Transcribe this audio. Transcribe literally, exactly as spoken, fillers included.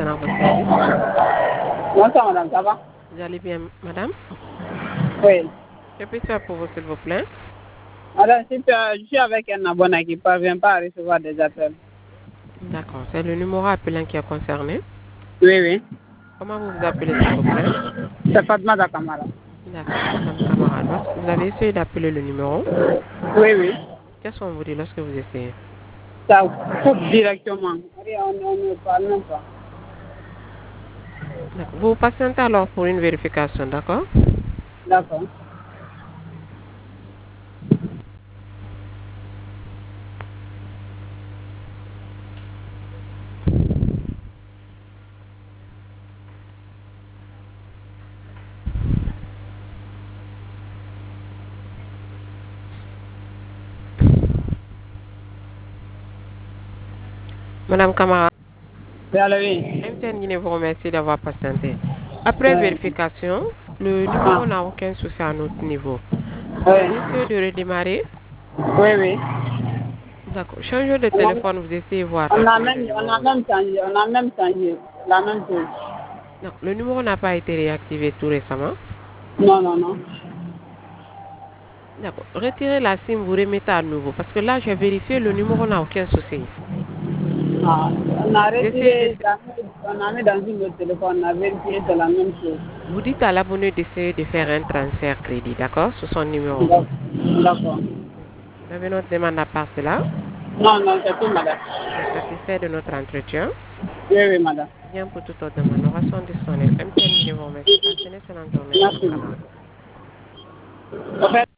à votre service. Bonsoir, madame, ça va? Vous allez bien, madame? Oui. Que puis-je faire pour vous, s'il vous plaît? Madame, si tu as- je suis avec un abonné qui ne parvient pas à recevoir des appels. D'accord, c'est le numéro appelant qui est concerné. Oui, oui. Comment vous vous appelez, s'il vous plaît? C'est Fatma Dakamara. D'accord, madame Camara. Lorsque vous avez essayé d'appeler le numéro, Oui, oui. qu'est-ce qu'on vous dit lorsque vous essayez? Ça coupe directement. Oui, on on ne parle même pas. D'accord. Vous patientez alors pour une vérification, d'accord? D'accord. Madame Camara, Oui, allô, oui. M T N Guinée vous remercie d'avoir patienté. Après Oui. vérification, le numéro Ah. n'a aucun souci à notre niveau. Vous Oui. avez essayé de redémarrer? Oui, oui. D'accord. Changez de On a, téléphone, vous essayez voir on a d'appeler le même, on a numéro. même changé, on a même changé la même chose. Non, le numéro n'a pas été réactivé tout récemment. Non, non, non. D'accord. Retirez la SIM, vous remettez à nouveau. Parce que là, j'ai vérifié, le numéro n'a aucun souci. Ah, on a Vous essayez de... retiré, on a mis dans une autre téléphone, on a vérifié, c'est la même chose. Vous dites à l'abonné d'essayer de faire un transfert crédit, d'accord, sur son numéro. D'accord. D'accord. Vous avez notre demande à part cela. Non, non, c'est tout, madame. Vous êtes satisfait de notre entretien. Oui, oui, madame. Bien pour toute autre demande. Nous restons disponibles. M T N Guinée vous remercie. Passez une excellente journée, Madame Merci. Camara. En fait,